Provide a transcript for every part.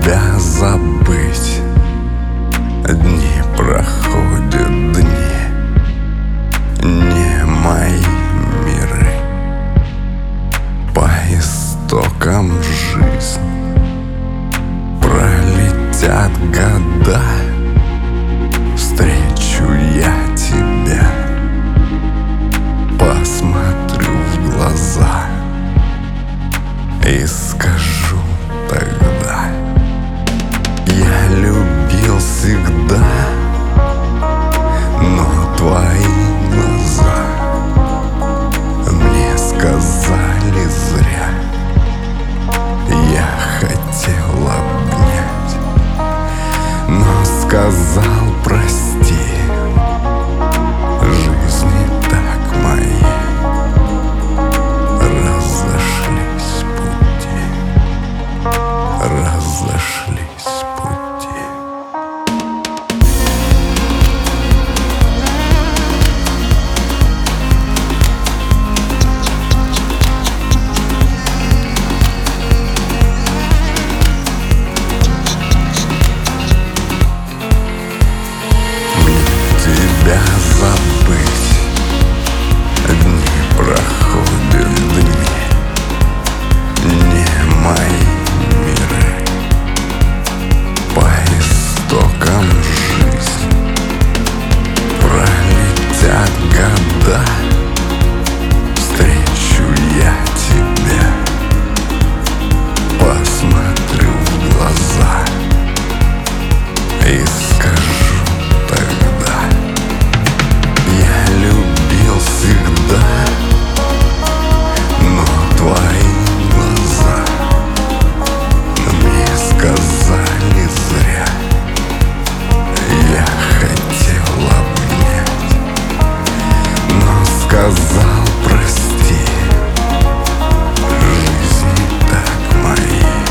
тебя забыть. Дни проходят, дни, не мои миры. По истокам жизни пролетят года. Встречу я тебя, посмотрю в глаза и скажу тогда: я любил всегда, но твои глаза мне сказали зря. Я хотел обнять, но сказал прости. Жизнь не так моей, разошлись пути, разошлись пути. Тебя забыть. Дни проходят, дни, не мои миры. По истокам жизни пролетят года. Встречу я тебя, посмотрю в глаза и скажу тогда: я любил всегда, но твои глаза мне сказали зря. Я хотел обнять, но сказал прости. Жизнь не так моей,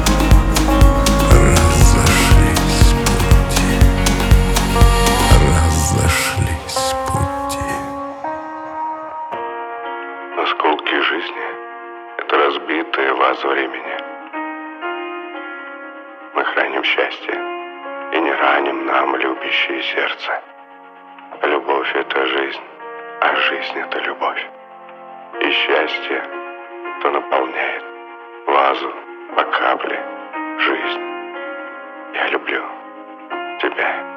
разошлись пути, разошлись пути. Осколки жизни — это разбитая ваза времени. Мы храним счастье и не раним нам любящее сердце. Любовь — это жизнь, а жизнь — это любовь. И счастье, то наполняет вазу по капле жизнь. Я люблю тебя.